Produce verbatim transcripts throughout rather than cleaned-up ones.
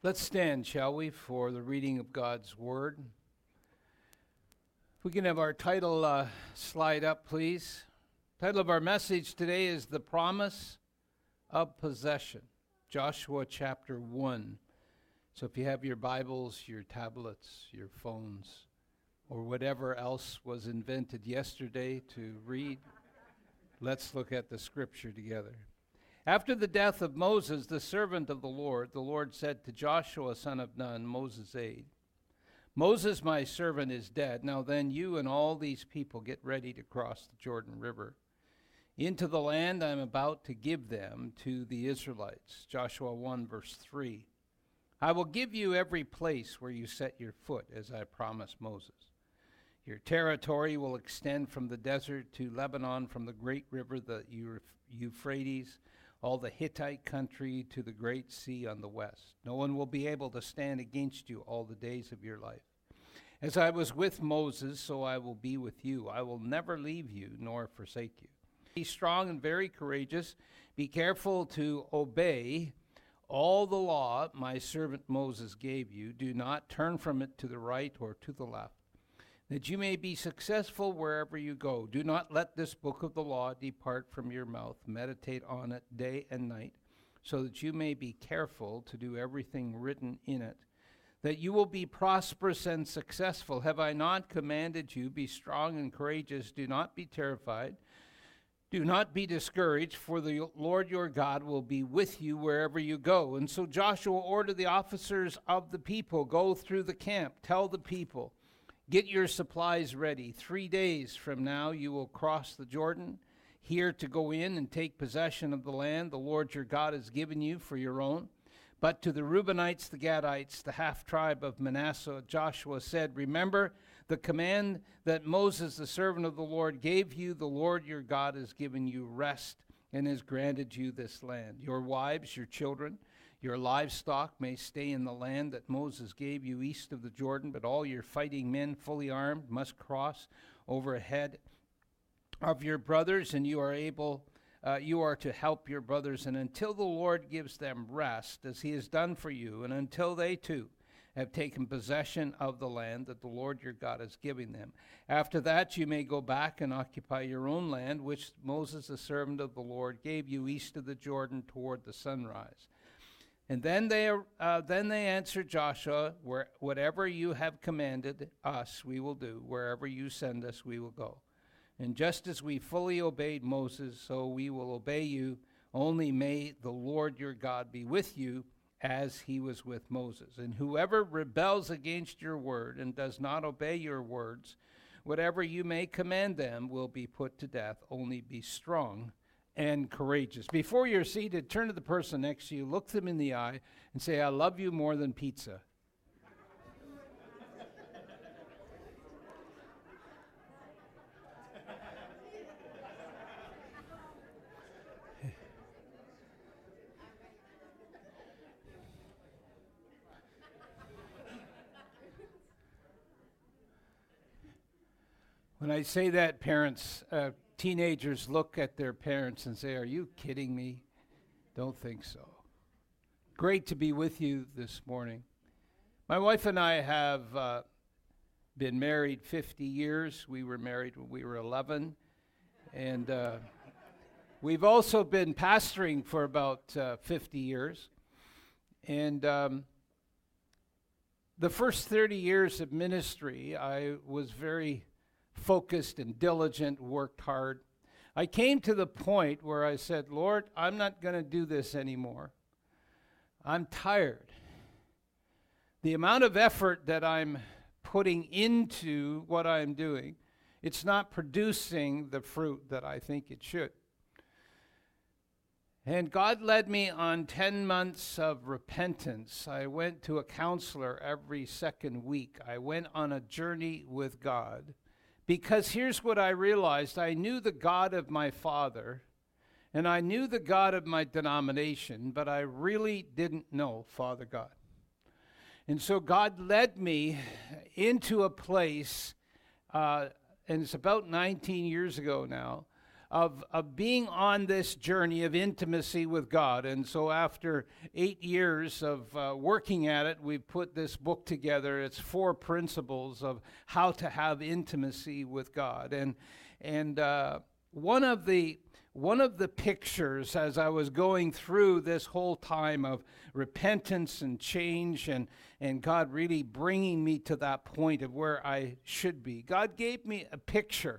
Let's stand, shall we, for the reading of God's Word. If we can have our title uh, slide up, please. The title of our message today is The Promise of Possession, Joshua chapter one. So if you have your Bibles, your tablets, your phones, or whatever else was invented yesterday to read, let's look at the Scripture together. After the death of Moses, the servant of the Lord, the Lord said to Joshua, son of Nun, Moses' aide, Moses, my servant, is dead. Now then, you and all these people get ready to cross the Jordan River into the land I am about to give them to the Israelites. Joshua one, verse three. I will give you every place where you set your foot, as I promised Moses. Your territory will extend from the desert to Lebanon, from the great river, the Euphrates, all the Hittite country to the great sea on the west. No one will be able to stand against you all the days of your life. As I was with Moses, so I will be with you. I will never leave you nor forsake you. Be strong and very courageous. Be careful to obey all the law my servant Moses gave you. Do not turn from it to the right or to the left, that you may be successful wherever you go. Do not let this book of the law depart from your mouth. Meditate on it day and night, so that you may be careful to do everything written in it, that you will be prosperous and successful. Have I not commanded you? Be strong and courageous. Do not be terrified. Do not be discouraged, for the Lord your God will be with you wherever you go. And so Joshua ordered the officers of the people, go through the camp, tell the people, get your supplies ready. Three days from now you will cross the Jordan, here to go in and take possession of the land the Lord your God has given you for your own. But to the Reubenites, the Gadites, the half-tribe of Manasseh, Joshua said, remember the command that Moses, the servant of the Lord, gave you. The Lord your God has given you rest and has granted you this land. Your wives, your children, your livestock may stay in the land that Moses gave you east of the Jordan, but all your fighting men, fully armed, must cross over ahead of your brothers, and you are able, uh, you are to help your brothers. And until the Lord gives them rest, as he has done for you, and until they too have taken possession of the land that the Lord your God is giving them. After that you may go back and occupy your own land, which Moses, the servant of the Lord, gave you east of the Jordan toward the sunrise. And then they uh, then they answered Joshua, Where, whatever you have commanded us, we will do. Wherever you send us, we will go. And just as we fully obeyed Moses, so we will obey you. Only may the Lord your God be with you as he was with Moses. And whoever rebels against your word and does not obey your words, whatever you may command them will be put to death. Only be strong and courageous. Before you're seated, turn to the person next to you, look them in the eye, and say, I love you more than pizza. When I say that, parents, uh, teenagers look at their parents and say, are you kidding me? Don't think so. Great to be with you this morning. My wife and I have uh, been married fifty years. We were married when we were eleven. And uh, we've also been pastoring for about uh, fifty years. And um, the first thirty years of ministry, I was very focused and diligent, worked hard. I came to the point where I said, Lord, I'm not going to do this anymore. I'm tired. The amount of effort that I'm putting into what I'm doing, it's not producing the fruit that I think it should. And God led me on ten months of repentance. I went to a counselor every second week. I went on a journey with God. Because here's what I realized. I knew the God of my father, and I knew the God of my denomination, but I really didn't know Father God. And so God led me into a place, uh, and it's about nineteen years ago now, of, of being on this journey of intimacy with God. And so after eight years of uh, working at it, we've put this book together. It's four principles of how to have intimacy with God. And, and uh, one of the One of the pictures as I was going through this whole time of repentance and change and, and God really bringing me to that point of where I should be, God gave me a picture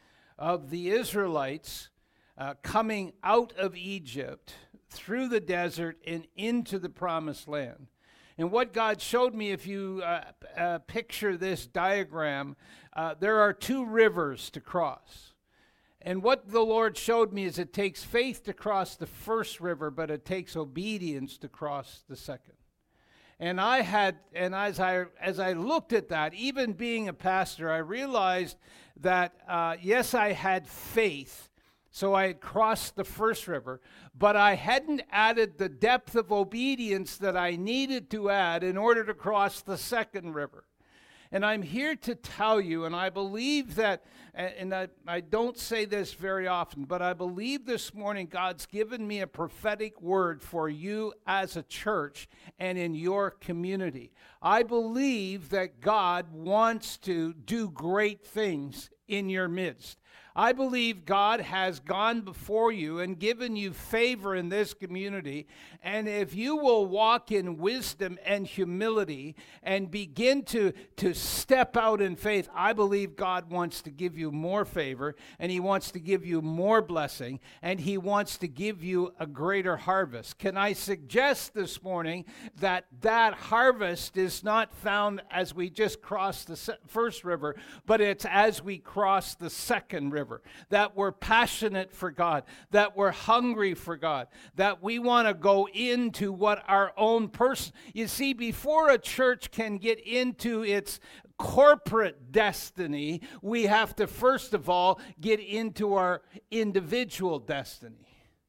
of the Israelites uh, coming out of Egypt through the desert and into the promised land. And what God showed me, if you uh, uh, picture this diagram, uh, there are two rivers to cross. And what the Lord showed me is it takes faith to cross the first river, but it takes obedience to cross the second. And I had, and as I as I looked at that, even being a pastor, I realized that uh, yes, I had faith, so I had crossed the first river, but I hadn't added the depth of obedience that I needed to add in order to cross the second river. And I'm here to tell you, and I believe that, and I, I don't say this very often, but I believe this morning God's given me a prophetic word for you as a church and in your community. I believe that God wants to do great things in your midst. I believe God has gone before you and given you favor in this community. And if you will walk in wisdom and humility and begin to, to step out in faith, I believe God wants to give you more favor, and He wants to give you more blessing, and He wants to give you a greater harvest. Can I suggest this morning that that harvest is not found as we just cross the first river, but it's as we cross the second river. That we're passionate for God, that we're hungry for God, that we want to go into what our own person. You see, before a church can get into its corporate destiny, we have to first of all get into our individual destiny.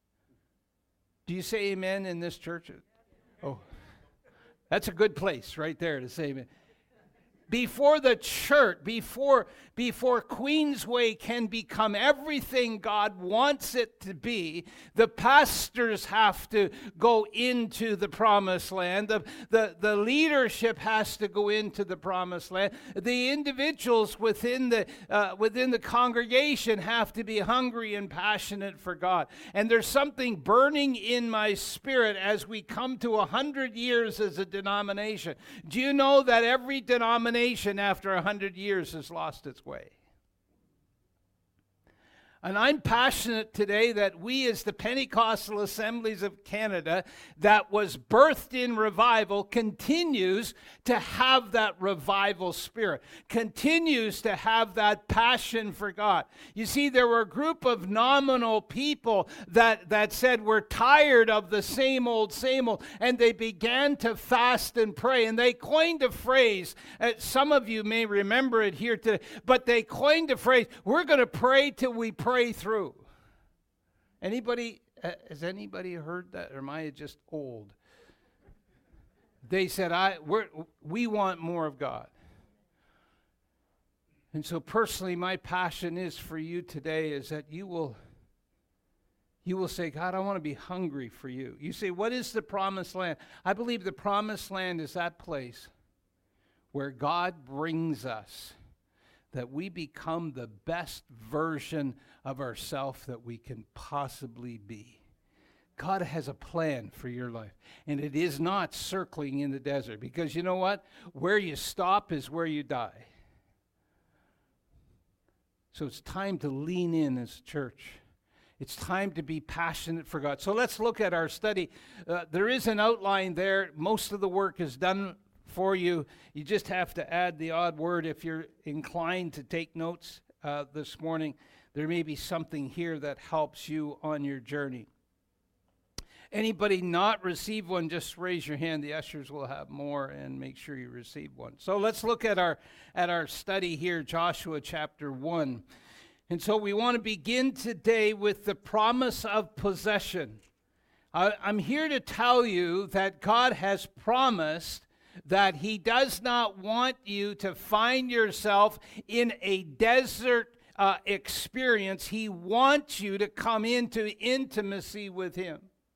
Do you say amen in this church? Oh, that's a good place right there to say amen. Before the church, before, before Queensway can become everything God wants it to be, the pastors have to go into the promised land. The, the, the leadership has to go into the promised land. The individuals within the, uh, within the congregation have to be hungry and passionate for God. And there's something burning in my spirit as we come to a hundred years as a denomination. Do you know that every denomination after a hundred years has lost its way? And I'm passionate today that we as the Pentecostal Assemblies of Canada, that was birthed in revival, continues to have that revival spirit, continues to have that passion for God. You see, there were a group of nominal people that, that said, we're tired of the same old, same old, and they began to fast and pray, and they coined a phrase, uh, some of you may remember it here today, but they coined a phrase, we're going to pray till we pray Pray through. Anybody, uh, has anybody heard that, or am I just old? They said, I, we're, we want more of God. And so personally, my passion is for you today is that you will, you will say, God, I want to be hungry for you. You say, what is the promised land? I believe the promised land is that place where God brings us, that we become the best version of ourselves that we can possibly be. God has a plan for your life, and it is not circling in the desert, because you know what? Where you stop is where you die. So it's time to lean in as a church. It's time to be passionate for God. So let's look at our study. Uh, there is an outline there. Most of the work is done for you. You just have to add the odd word if you're inclined to take notes uh, this morning. There may be something here that helps you on your journey. Anybody not receive one, just raise your hand. The ushers will have more, and make sure you receive one. So let's look at our at our study here, Joshua chapter one. And so we want to begin today with the promise of possession. I, I'm here to tell you that God has promised that He does not want you to find yourself in a desert uh, experience. He wants you to come into intimacy with him.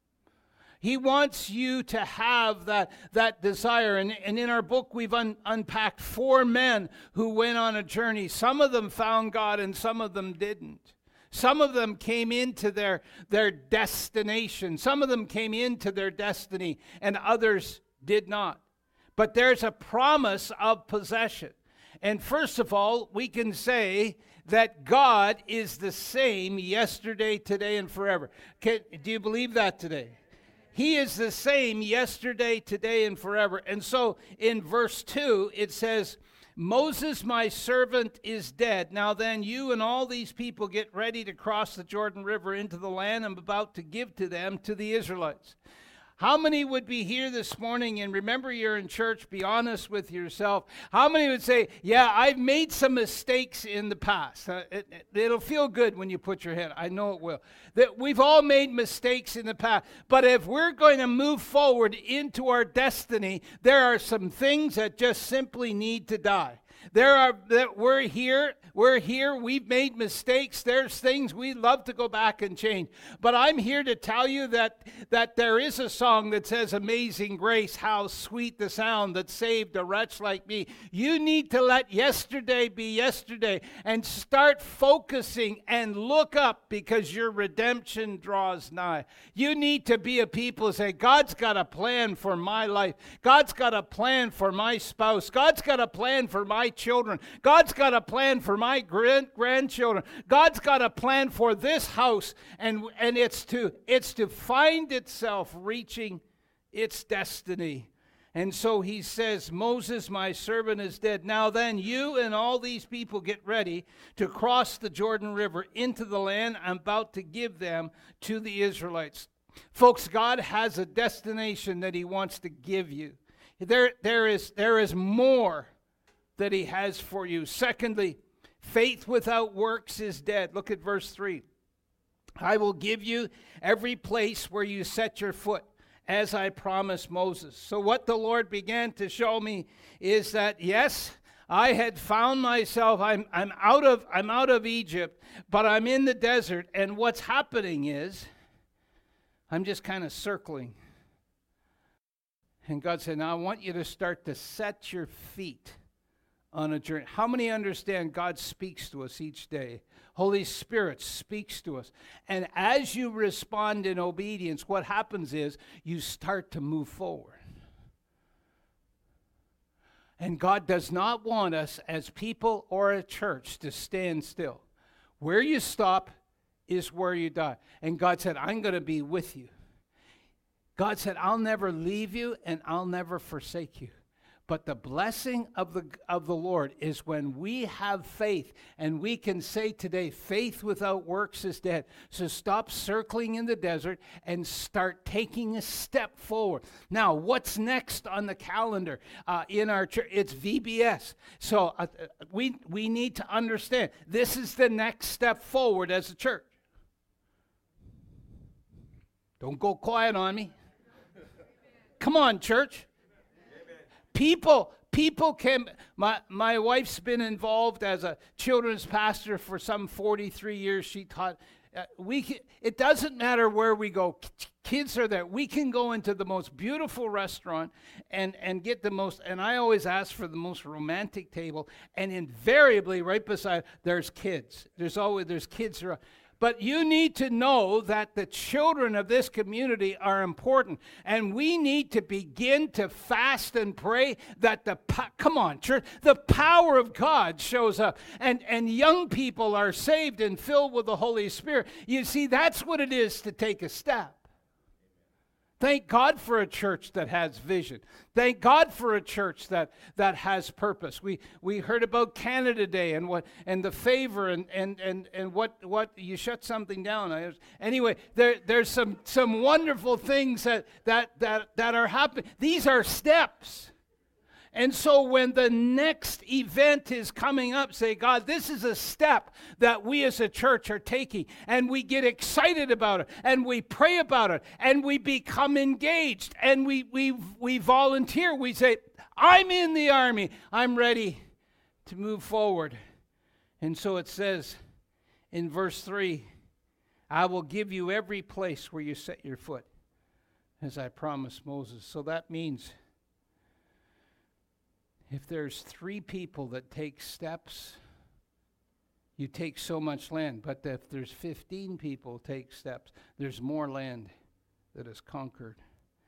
He wants you to have that, that desire. And, and in our book, we've un, unpacked four men who went on a journey. Some of them found God and some of them didn't. Some of them came into their, their destination. Some of them came into their destiny and others did not. But there's a promise of possession. And first of all, we can say that God is the same yesterday, today, and forever. Can, do you believe that today? He is the same yesterday, today, and forever. And so in verse two, it says, Moses, my servant, is dead. Now then, you and all these people get ready to cross the Jordan River into the land I'm about to give to them, to the Israelites. How many would be here this morning, and remember you're in church, be honest with yourself. How many would say, yeah, I've made some mistakes in the past? Uh, it, it, it'll feel good when you put your hand. I know it will. That we've all made mistakes in the past. But if we're going to move forward into our destiny, there are some things that just simply need to die. There are that we're here, we're here, we've made mistakes. There's things we'd love to go back and change. But I'm here to tell you that, that there is a song that says, Amazing Grace, how sweet the sound that saved a wretch like me. You need to let yesterday be yesterday and start focusing and look up because your redemption draws nigh. You need to be a people who say, God's got a plan for my life. God's got a plan for my spouse. God's got a plan for my children. God's got a plan for my grand- grandchildren. God's got a plan for this house, and, and it's to it's to find itself reaching its destiny. And so he says, Moses, my servant, is dead. Now then, you and all these people get ready to cross the Jordan River into the land I'm about to give them to the Israelites. Folks, God has a destination that he wants to give you. There, there is, there is more that he has for you. Secondly, faith without works is dead. Look at verse three. I will give you every place where you set your foot, as I promised Moses. So what the Lord began to show me is that, yes, I had found myself, I'm, I'm, out of, I'm out of Egypt, but I'm in the desert, and what's happening is I'm just kind of circling. And God said, now I want you to start to set your feet on a journey. How many understand God speaks to us each day? Holy Spirit speaks to us. And as you respond in obedience, what happens is you start to move forward. And God does not want us as people or a church to stand still. Where you stop is where you die. And God said, I'm going to be with you. God said, I'll never leave you and I'll never forsake you. But the blessing of the of the Lord is when we have faith, and we can say today, faith without works is dead. So stop circling in the desert and start taking a step forward. Now, what's next on the calendar uh, in our church? It's V B S. So uh, we we need to understand this is the next step forward as a church. Don't go quiet on me. Come on, church. People, people can, my, my wife's been involved as a children's pastor for some forty-three years. She taught, uh, we can, it doesn't matter where we go. Kids are there. We can go into the most beautiful restaurant and, and get the most, and I always ask for the most romantic table, and invariably right beside, there's kids. There's always, there's kids around. But you need to know that the children of this community are important. And we need to begin to fast and pray that the, po- come on, church, the power of God shows up. And, and young people are saved and filled with the Holy Spirit. You see, that's what it is to take a step. Thank God for a church that has vision. Thank God for a church that, that has purpose. We we heard about Canada Day and what and the favor and and and, and what, what you shut something down. I, anyway, there there's some some wonderful things that that that that are happening. These are steps. And so when the next event is coming up, say, God, this is a step that we as a church are taking. And we get excited about it. And we pray about it. And we become engaged. And we, we, we volunteer. We say, I'm in the army. I'm ready to move forward. And so it says, in verse three, I will give you every place where you set your foot, as I promised Moses. So that means if there's three people that take steps, you take so much land. But if there's fifteen people take steps, there's more land that is conquered.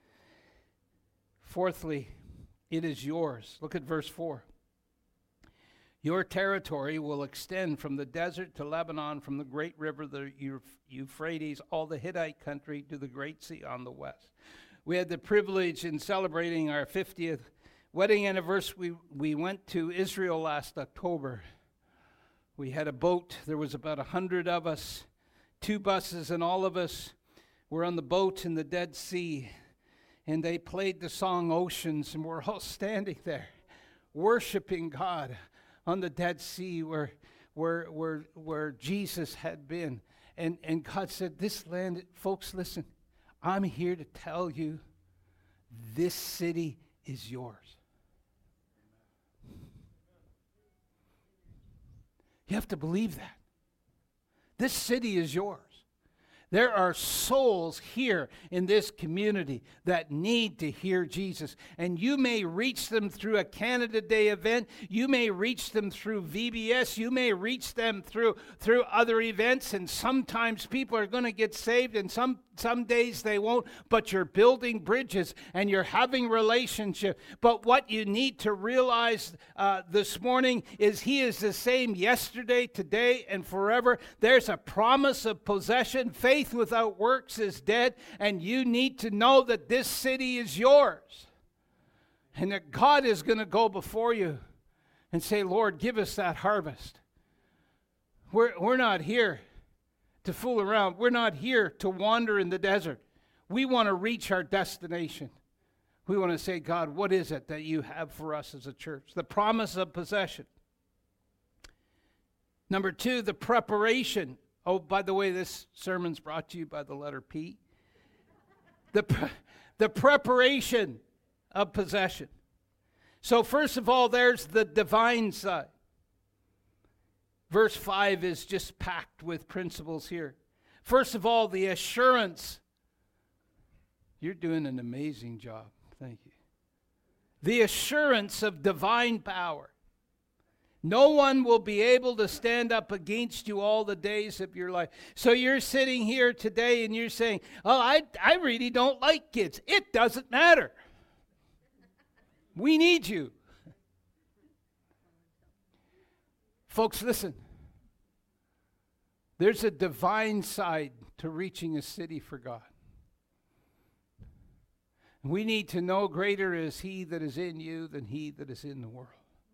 Fourthly, it is yours. Look at verse four. Your territory will extend from the desert to Lebanon, from the great river, the Euphrates, all the Hittite country to the great sea on the west. We had the privilege in celebrating our fiftieth wedding anniversary. We, we went to Israel last October. We had a boat. There was about a hundred of us, two buses, and all of us were on the boat in the Dead Sea. And they played the song Oceans, and we're all standing there worshiping God on the Dead Sea where where where where Jesus had been. And and God said, this land, folks, listen, I'm here to tell you this city is yours. You have to believe that. This city is yours. There are souls here in this community that need to hear Jesus. And you may reach them through a Canada Day event. You may reach them through V B S. You may reach them through, through other events. And sometimes people are going to get saved and some, some days they won't. But you're building bridges and you're having relationship. But what you need to realize uh, this morning is He is the same yesterday, today, and forever. There's a promise of possession. Faith Faith without works is dead, and you need to know that this city is yours and that God is going to go before you and say, Lord, give us that harvest. We're, we're not here to fool around. We're not here to wander in the desert. We want to reach our destination. We want to say, God, what is it that you have for us as a church? The promise of possession. Number two, the preparation. Oh, by the way, this sermon's brought to you by the letter P. The, pre- the preparation of possession. So first of all, there's the divine side. Verse five is just packed with principles here. First of all, the assurance. You're doing an amazing job. Thank you. The assurance of divine power. No one will be able to stand up against you all the days of your life. So you're sitting here today and you're saying, oh, I, I really don't like kids. It doesn't matter. We need you. Folks, listen. There's a divine side to reaching a city for God. We need to know greater is He that is in you than he that is in the world.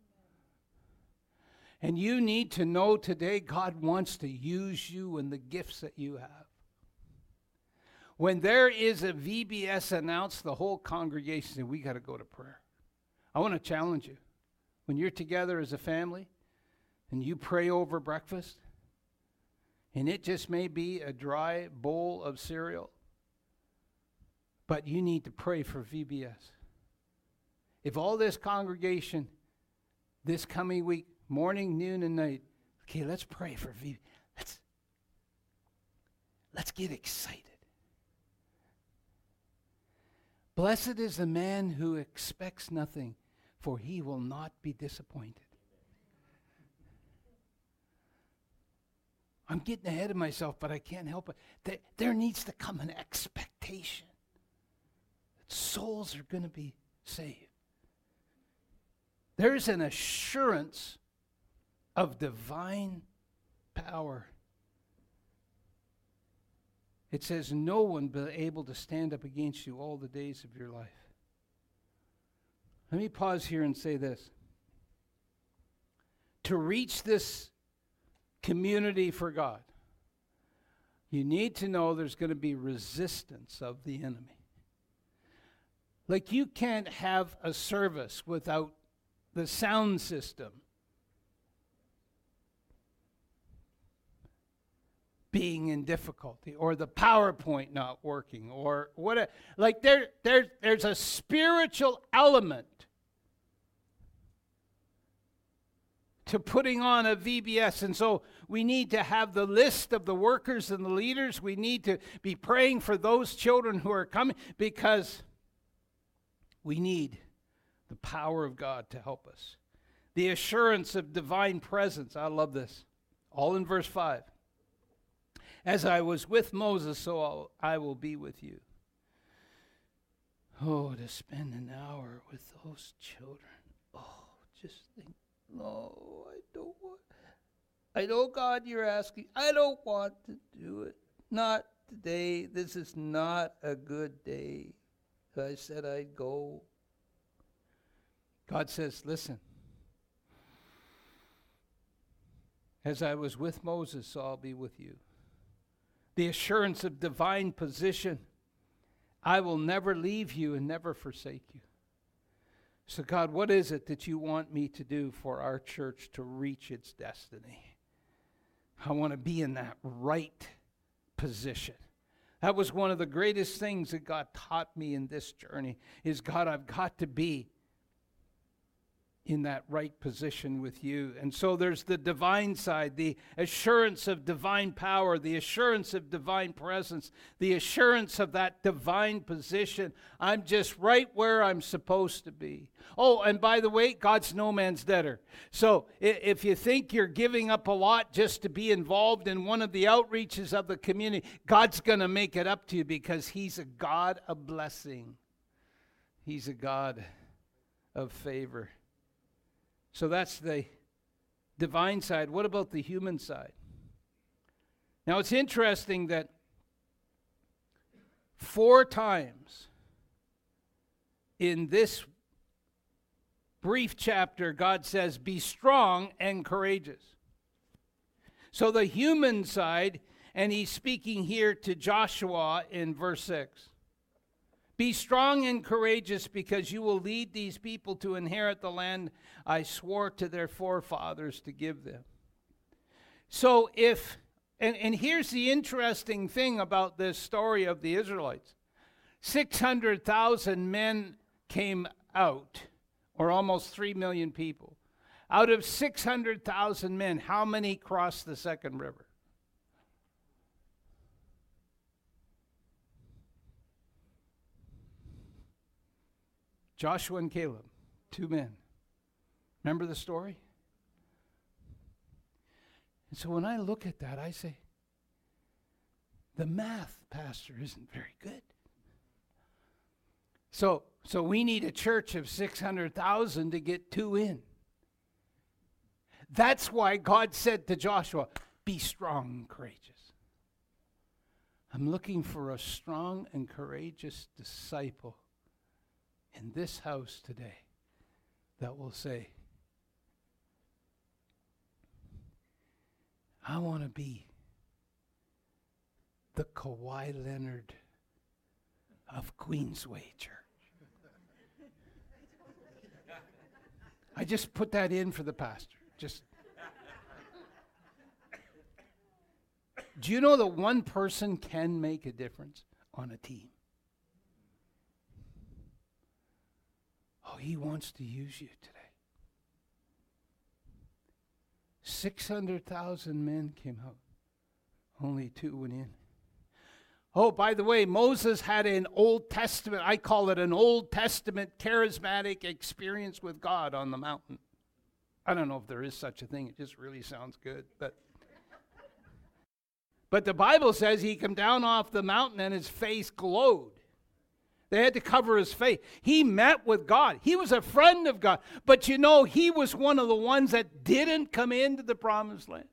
And you need to know today God wants to use you and the gifts that you have. When there is a V B S announced, the whole congregation said, we got to go to prayer. I want to challenge you. When you're together as a family and you pray over breakfast, and it just may be a dry bowl of cereal, but you need to pray for V B S. If all this congregation this coming week, morning, noon, and night, okay, let's pray for V B S. Let's, let's get excited. Blessed is the man who expects nothing, for he will not be disappointed. I'm getting ahead of myself, but I can't help it. There, there needs to come an expectation that souls are going to be saved. There's an assurance of divine power. It says, no one will be able to stand up against you all the days of your life. Let me pause here and say this. To reach this community for God, you need to know there's going to be resistance of the enemy. Like you can't have a service without the sound system being in difficulty, or the PowerPoint not working, or what. Like there, there, there's a spiritual element to putting on a V B S. And so we need to have the list of the workers and the leaders. We need to be praying for those children who are coming, because we need the power of God to help us. The assurance of divine presence. I love this. All in verse five. As I was with Moses, so I'll, I will be with you. Oh, to spend an hour with those children. Oh, just think, no, I don't want. I know, God, you're asking. I don't want to do it. Not today. This is not a good day. I said I'd go. God says, listen. As I was with Moses, so I'll be with you. The assurance of divine position. I will never leave you and never forsake you. So God, what is it that you want me to do for our church to reach its destiny? I want to be in that right position. That was one of the greatest things that God taught me in this journey, is God, I've got to be in that right position with you. And so there's the divine side, the assurance of divine power, the assurance of divine presence, the assurance of that divine position. I'm just right where I'm supposed to be. Oh, and by the way, God's no man's debtor. So if you think you're giving up a lot just to be involved in one of the outreaches of the community, God's going to make it up to you, because he's a God of blessing. He's a God of favor. So that's the divine side. What about the human side? Now, it's interesting that four times in this brief chapter, God says, be strong and courageous. So the human side, and he's speaking here to Joshua in verse six. Be strong and courageous, because you will lead these people to inherit the land I swore to their forefathers to give them. So if, and, and here's the interesting thing about this story of the Israelites. six hundred thousand men came out, or almost three million people. Out of six hundred thousand men, how many crossed the second river? Joshua and Caleb, two men. Remember the story? And so when I look at that, I say, the math, Pastor, isn't very good. So, so we need a church of six hundred thousand to get two in. That's why God said to Joshua, be strong and courageous. I'm looking for a strong and courageous disciple in this house today that will say, I want to be the Kawhi Leonard of Queensway Church. I just put that in for the pastor. Just do you know that one person can make a difference on a team? Oh, he wants to use you today. six hundred thousand men came out. Only two went in. Oh, by the way, Moses had an Old Testament, I call it an Old Testament charismatic experience with God on the mountain. I don't know if there is such a thing. It just really sounds good. But, but the Bible says he came down off the mountain and his face glowed. They had to cover his face. He met with God. He was a friend of God. But you know, he was one of the ones that didn't come into the promised land.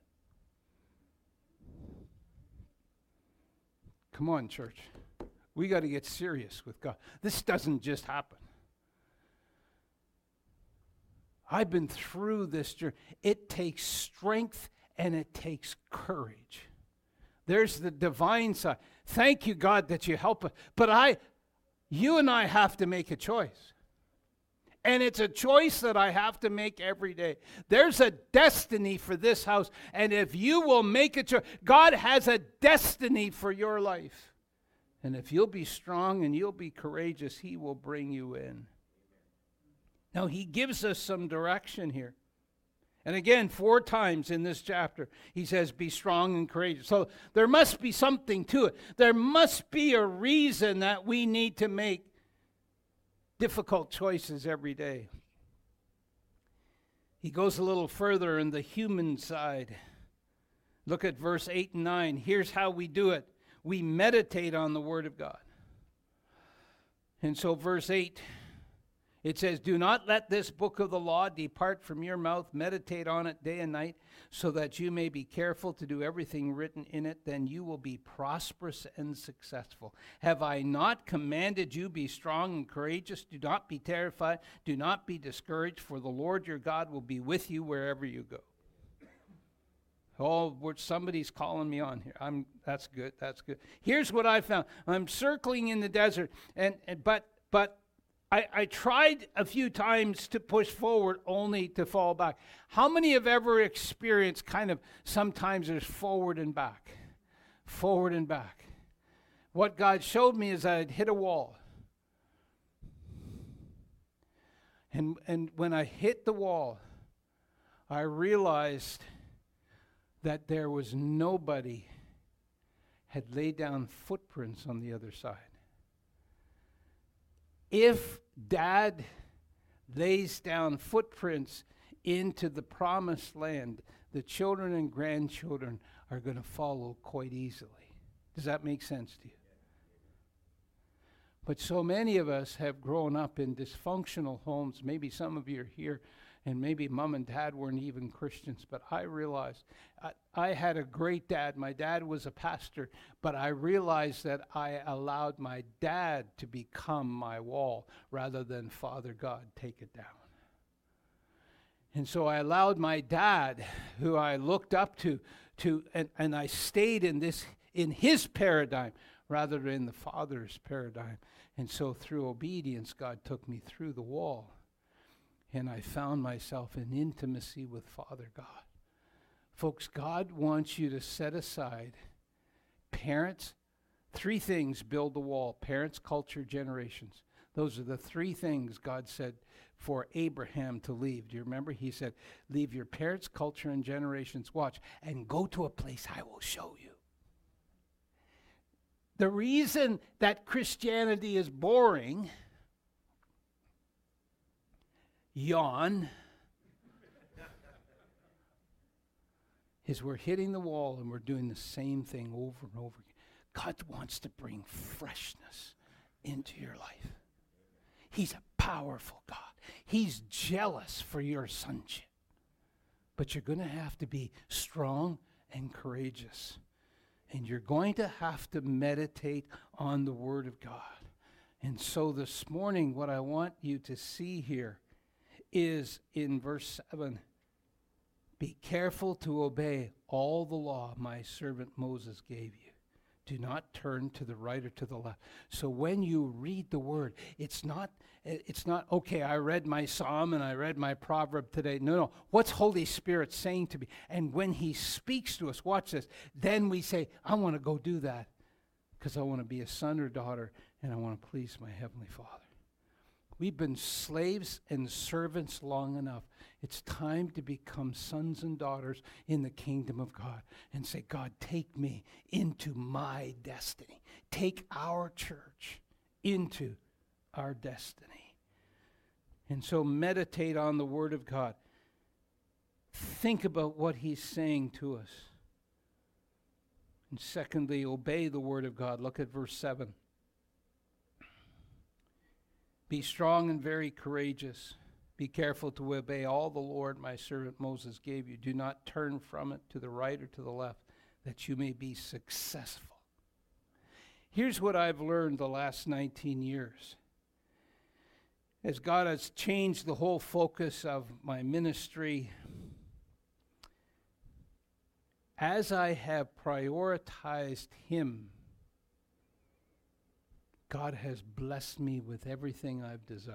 Come on, church. We got to get serious with God. This doesn't just happen. I've been through this journey. It takes strength and it takes courage. There's the divine side. Thank you, God, that you help us. But I... You and I have to make a choice. And it's a choice that I have to make every day. There's a destiny for this house. And if you will make a choice, God has a destiny for your life. And if you'll be strong and you'll be courageous, he will bring you in. Now, he gives us some direction here. And again, four times in this chapter, he says, be strong and courageous. So there must be something to it. There must be a reason that we need to make difficult choices every day. He goes a little further in the human side. Look at verse eight and nine. Here's how we do it. We meditate on the Word of God. And so verse eight, it says, do not let this book of the law depart from your mouth. Meditate on it day and night, so that you may be careful to do everything written in it. Then you will be prosperous and successful. Have I not commanded you, be strong and courageous? Do not be terrified. Do not be discouraged, for the Lord your God will be with you wherever you go. Oh, somebody's calling me on here. I'm. That's good. That's good. Here's what I found. I'm circling in the desert, and, and but but I, I tried a few times to push forward, only to fall back. How many have ever experienced kind of sometimes there's forward and back, forward and back? What God showed me is I'd hit a wall, and and when I hit the wall, I realized that there was nobody had laid down footprints on the other side. If Dad lays down footprints into the promised land, the children and grandchildren are going to follow quite easily. Does that make sense to you? But so many of us have grown up in dysfunctional homes. Maybe some of you are here, and maybe mom and dad weren't even Christians, but I realized I, I had a great dad. My dad was a pastor, but I realized that I allowed my dad to become my wall rather than Father God take it down. And so I allowed my dad, who I looked up to, to and, and I stayed in this in his paradigm rather than in the Father's paradigm. And so through obedience, God took me through the wall. And I found myself in intimacy with Father God. Folks, God wants you to set aside parents. Three things build the wall: parents, culture, generations. Those are the three things God said for Abraham to leave. Do you remember? He said, leave your parents, culture, and generations. Watch, and go to a place I will show you. The reason that Christianity is boring, yawn, is we're hitting the wall and we're doing the same thing over and over again. God wants to bring freshness into your life. He's a powerful God. He's jealous for your sonship. But you're going to have to be strong and courageous. And you're going to have to meditate on the Word of God. And so this morning, what I want you to see here is in verse seven, be careful to obey all the law my servant Moses gave you. Do not turn to the right or to the left. So when you read the Word, it's not, it's not, okay, I read my psalm and I read my proverb today. No, no. What's Holy Spirit saying to me? And when He speaks to us, watch this, then we say, I want to go do that because I want to be a son or daughter and I want to please my Heavenly Father. We've been slaves and servants long enough. It's time to become sons and daughters in the kingdom of God and say, God, take me into my destiny. Take our church into our destiny. And so meditate on the Word of God. Think about what He's saying to us. And secondly, obey the Word of God. Look at verse seven. Be strong and very courageous. Be careful to obey all the Lord my servant Moses gave you. Do not turn from it to the right or to the left, that you may be successful. Here's what I've learned the last nineteen years. As God has changed the whole focus of my ministry, as I have prioritized Him, God has blessed me with everything I've desired.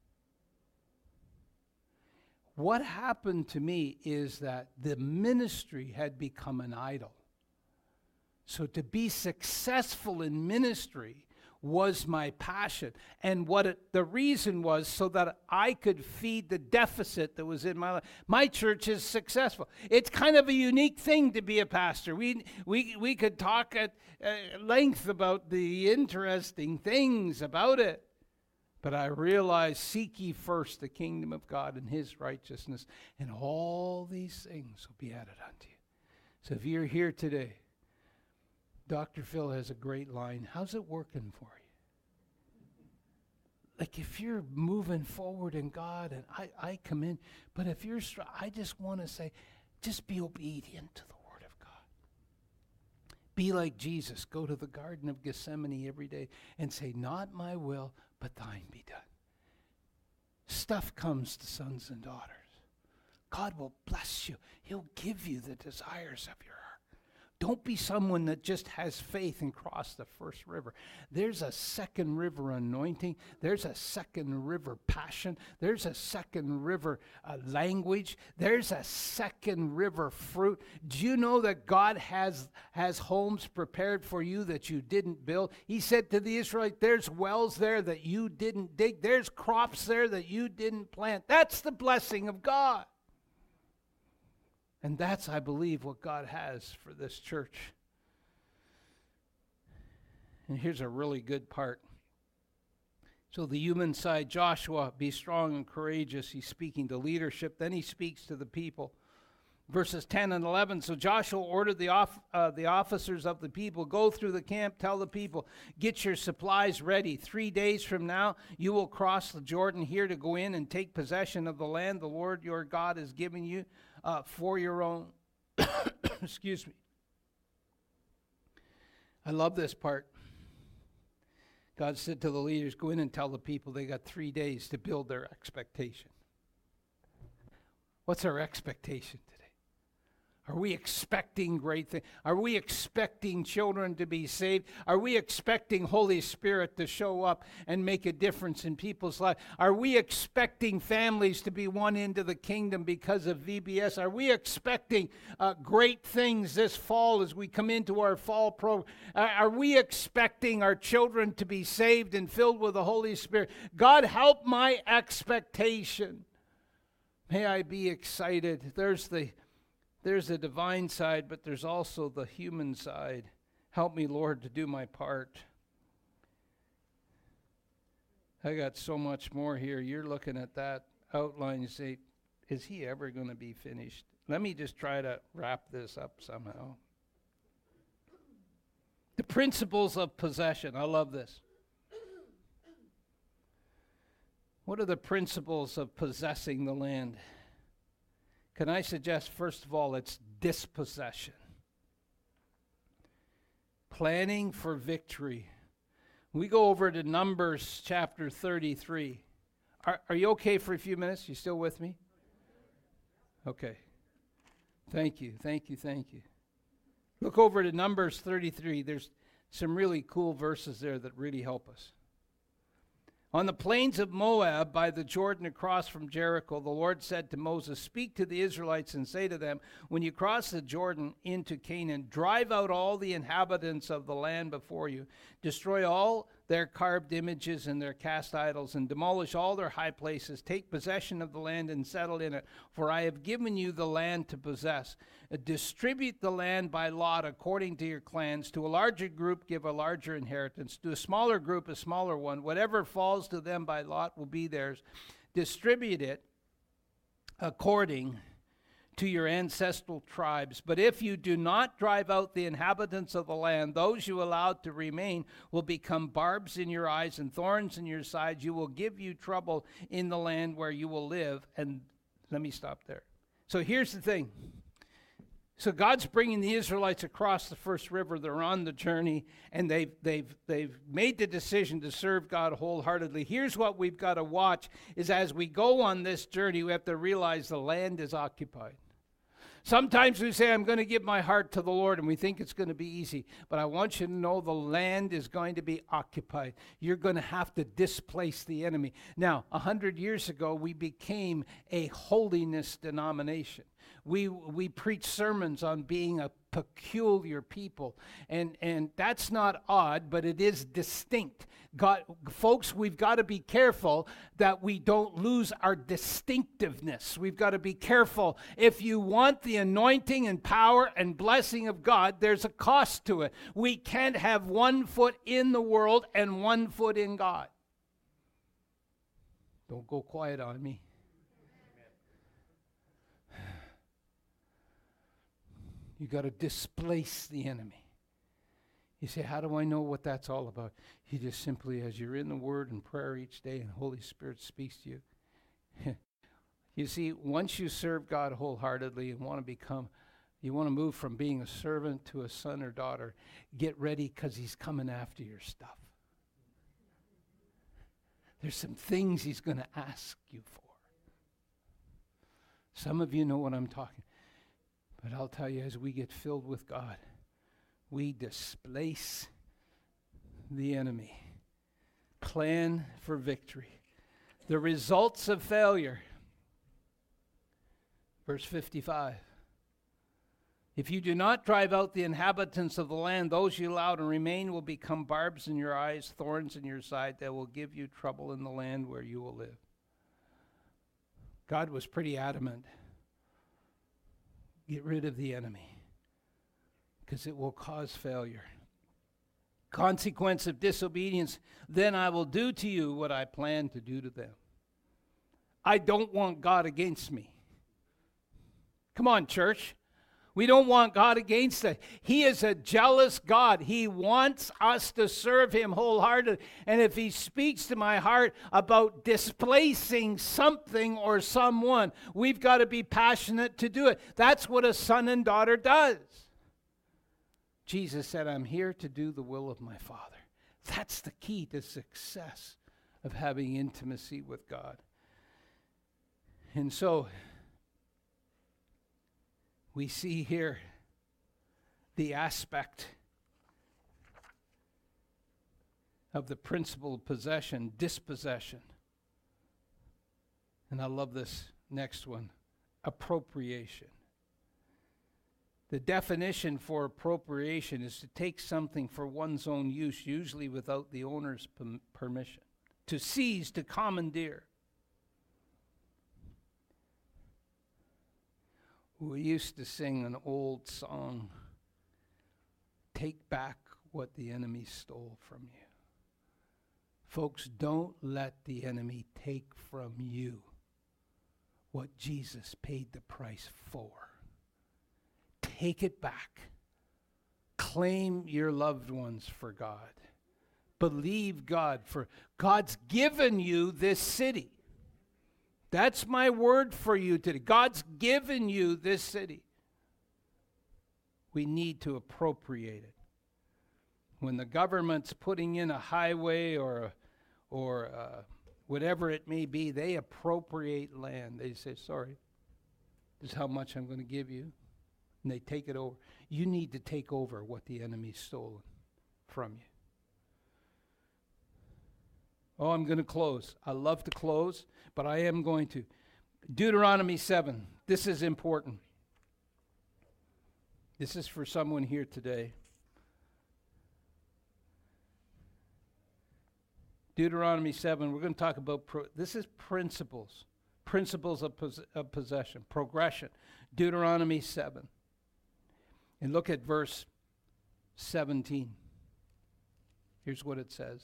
What happened to me is that the ministry had become an idol. So to be successful in ministry was my passion. And what it, the reason was so that I could feed the deficit that was in my life. My church is successful. It's kind of a unique thing to be a pastor. We we we could talk at uh, length about the interesting things about it. But I realize, seek ye first the kingdom of God and his righteousness, and all these things will be added unto you. So if you're here today, Doctor Phil has a great line. How's it working for you? Like if you're moving forward in God, and I, I come in, but if you're, str- I just want to say, just be obedient to the Word of God. Be like Jesus. Go to the Garden of Gethsemane every day and say, not my will, but thine be done. Stuff comes to sons and daughters. God will bless you. He'll give you the desires of your heart. Don't be someone that just has faith and cross the first river. There's a second river anointing. There's a second river passion. There's a second river uh, language. There's a second river fruit. Do you know that God has, has homes prepared for you that you didn't build? He said to the Israelites, there's wells there that you didn't dig. There's crops there that you didn't plant. That's the blessing of God. And that's, I believe, what God has for this church. And here's a really good part. So the human side, Joshua, be strong and courageous. He's speaking to leadership. Then he speaks to the people. Verses ten and eleven, so Joshua ordered the, off, uh, the officers of the people, go through the camp, tell the people, get your supplies ready. Three days from now, you will cross the Jordan here to go in and take possession of the land the Lord your God is giving you uh, for your own. Excuse me. I love this part. God said to the leaders, go in and tell the people they got three days to build their expectation. What's our expectation today? Are we expecting great things? Are we expecting children to be saved? Are we expecting Holy Spirit to show up and make a difference in people's lives? Are we expecting families to be won into the kingdom because of V B S? Are we expecting uh, great things this fall as we come into our fall program? Uh, are we expecting our children to be saved and filled with the Holy Spirit? God, help my expectation. May I be excited. There's the There's the divine side, but there's also the human side. Help me, Lord, to do my part. I got so much more here. You're looking at that outline. You say, is he ever going to be finished? Let me just try to wrap this up somehow. The principles of possession. I love this. What are the principles of possessing the land? Can I suggest, first of all, it's dispossession. Planning for victory. We go over to Numbers chapter thirty-three. Are, are you okay for a few minutes? You still with me? Okay. Thank you, thank you, thank you. Look over to Numbers thirty-three. There's some really cool verses there that really help us. On the plains of Moab, by the Jordan across from Jericho, the Lord said to Moses, speak to the Israelites and say to them, when you cross the Jordan into Canaan, drive out all the inhabitants of the land before you, destroy all their carved images and their cast idols, and demolish all their high places. Take possession of the land and settle in it, for I have given you the land to possess. Uh, distribute the land by lot according to your clans. To a larger group give a larger inheritance. To a smaller group a smaller one. Whatever falls to them by lot will be theirs. Distribute it according to your ancestral tribes. But if you do not drive out the inhabitants of the land, those you allowed to remain will become barbs in your eyes and thorns in your sides. You will give you trouble in the land where you will live. And let me stop there. So here's the thing. So God's bringing the Israelites across the first river. They're on the journey, and they've, they've, they've made the decision to serve God wholeheartedly. Here's what we've got to watch, is as we go on this journey, we have to realize the land is occupied. Sometimes we say, I'm going to give my heart to the Lord, and we think it's going to be easy. But I want you to know the land is going to be occupied. You're going to have to displace the enemy. Now, a hundred years ago, we became a holiness denomination. We we preach sermons on being a peculiar people, and and that's not odd, but it is distinct. God, folks, we've got to be careful that we don't lose our distinctiveness. We've got to be careful. If you want the anointing and power and blessing of God, there's a cost to it. We can't have one foot in the world and one foot in God. Don't go quiet on me. You got to displace the enemy. You say, how do I know what that's all about? You just simply, as you're in the Word and prayer each day and Holy Spirit speaks to you. You see, once you serve God wholeheartedly and want to become, you want to move from being a servant to a son or daughter, get ready because he's coming after your stuff. There's some things he's going to ask you for. Some of you know what I'm talking. But I'll tell you, as we get filled with God, we displace the enemy. Plan for victory. The results of failure. Verse fifty-five. If you do not drive out the inhabitants of the land, those you allow to remain will become barbs in your eyes, thorns in your side. That will give you trouble in the land where you will live. God was pretty adamant. Get rid of the enemy, because it will cause failure. Consequence of disobedience, then I will do to you what I plan to do to them. I don't want God against me. Come on, church. We don't want God against us. He is a jealous God. He wants us to serve him wholeheartedly. And if he speaks to my heart about displacing something or someone, we've got to be passionate to do it. That's what a son and daughter does. Jesus said, I'm here to do the will of my Father. That's the key to success of having intimacy with God. And so, we see here the aspect of the principle of possession, dispossession. And I love this next one, appropriation. The definition for appropriation is to take something for one's own use, usually without the owner's p- permission. To seize, to commandeer. We used to sing an old song, take back what the enemy stole from you. Folks, don't let the enemy take from you what Jesus paid the price for. Take it back. Claim your loved ones for God. Believe God for God's given you this city. That's my word for you today. God's given you this city. We need to appropriate it. When the government's putting in a highway or, or uh, whatever it may be, they appropriate land. They say, sorry, this is how much I'm going to give you. And they take it over. You need to take over what the enemy's stolen from you. Oh, I'm going to close. I love to close, but I am going to. Deuteronomy seven. This is important. This is for someone here today. Deuteronomy seven, we're going to talk about, pro- this is principles. Principles of, pos- of possession, progression. Deuteronomy seven. And look at verse seventeen. Here's what it says.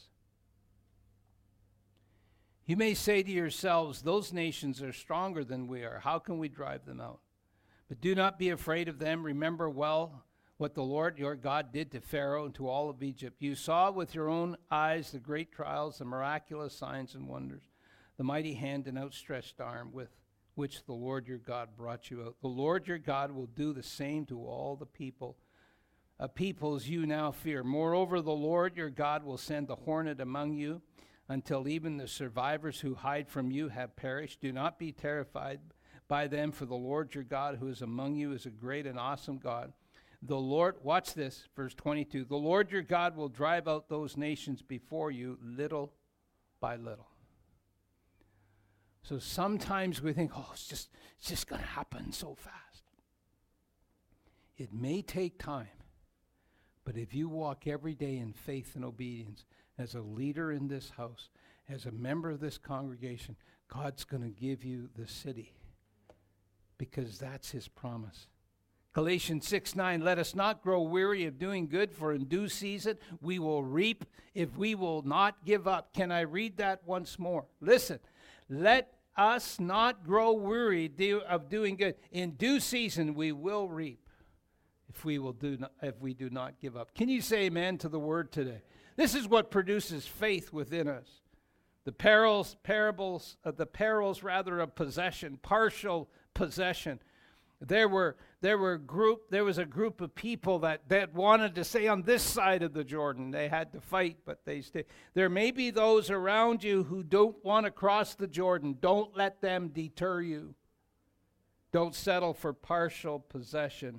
You may say to yourselves, those nations are stronger than we are. How can we drive them out? But do not be afraid of them. Remember well what the Lord your God did to Pharaoh and to all of Egypt. You saw with your own eyes the great trials, the miraculous signs and wonders, the mighty hand and outstretched arm with which the Lord your God brought you out. The Lord your God will do the same to all the people, uh, peoples you now fear. Moreover, the Lord your God will send the hornet among you, until even the survivors who hide from you have perished. Do not be terrified by them, for the Lord your God who is among you is a great and awesome God. The Lord, watch this, verse twenty-two, the Lord your God will drive out those nations before you little by little. So sometimes we think, oh, it's just, it's just going to happen so fast. It may take time, but if you walk every day in faith and obedience as a leader in this house, as a member of this congregation, God's going to give you the city because that's his promise. Galatians six nine, let us not grow weary of doing good, for in due season we will reap if we will not give up. Can I read that once more? Listen, let us not grow weary do, of doing good. In due season we will reap if we will do not, if we do not give up. Can you say amen to the word today? This is what produces faith within us. The perils, parables, uh, the perils rather of possession, partial possession. There were there were group there was a group of people that, that wanted to stay on this side of the Jordan. They had to fight, but they stayed. There may be those around you who don't want to cross the Jordan. Don't let them deter you. Don't settle for partial possession.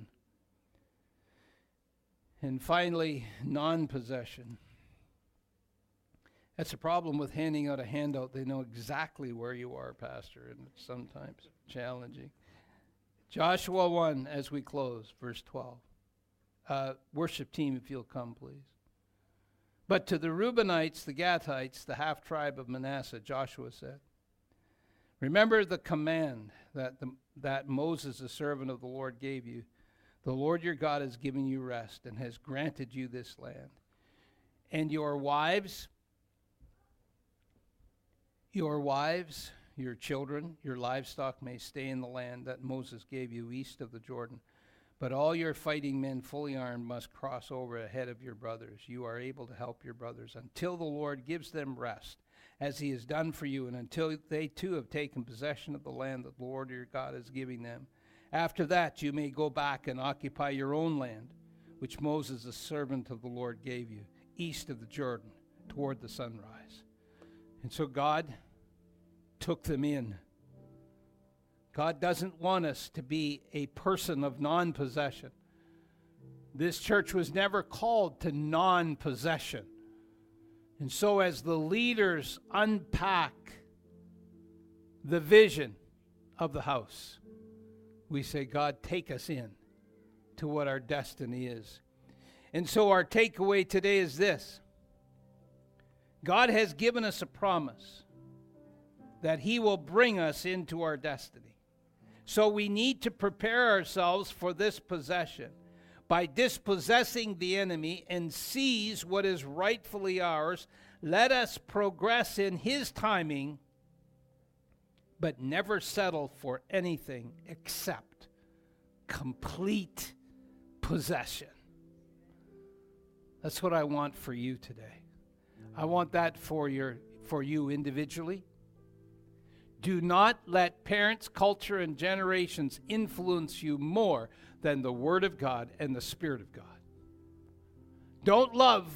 And finally, non-possession. That's a problem with handing out a handout. They know exactly where you are, Pastor, and it's sometimes challenging. Joshua one, as we close, verse twelve. Uh, worship team, if you'll come, please. But to the Reubenites, the Gadites, the half-tribe of Manasseh, Joshua said, remember the command that, the, that Moses, the servant of the Lord, gave you. The Lord your God has given you rest and has granted you this land. And your wives, your wives, your children, your livestock may stay in the land that Moses gave you east of the Jordan. But all your fighting men fully armed must cross over ahead of your brothers. You are able to help your brothers until the Lord gives them rest, as he has done for you, and until they too have taken possession of the land that the Lord your God is giving them. After that you may go back and occupy your own land, which Moses, the servant of the Lord, gave you, east of the Jordan, toward the sunrise. And so God took them in. God doesn't want us to be a person of non-possession. This church was never called to non-possession. And so as the leaders unpack the vision of the house, we say, God, take us in to what our destiny is. And so our takeaway today is this. God has given us a promise that he will bring us into our destiny. So we need to prepare ourselves for this possession by dispossessing the enemy and seize what is rightfully ours. Let us progress in his timing, but never settle for anything except complete possession. That's what I want for you today. I want that for your for you individually. Do not let parents, culture, and generations influence you more than the Word of God and the Spirit of God. Don't love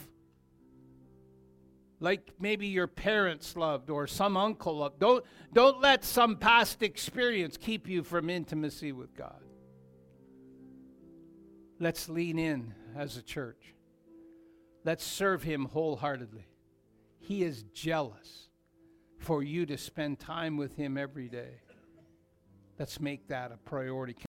like maybe your parents loved or some uncle loved. Don't, don't let some past experience keep you from intimacy with God. Let's lean in as a church. Let's serve him wholeheartedly. He is jealous for you to spend time with him every day. Let's make that a priority.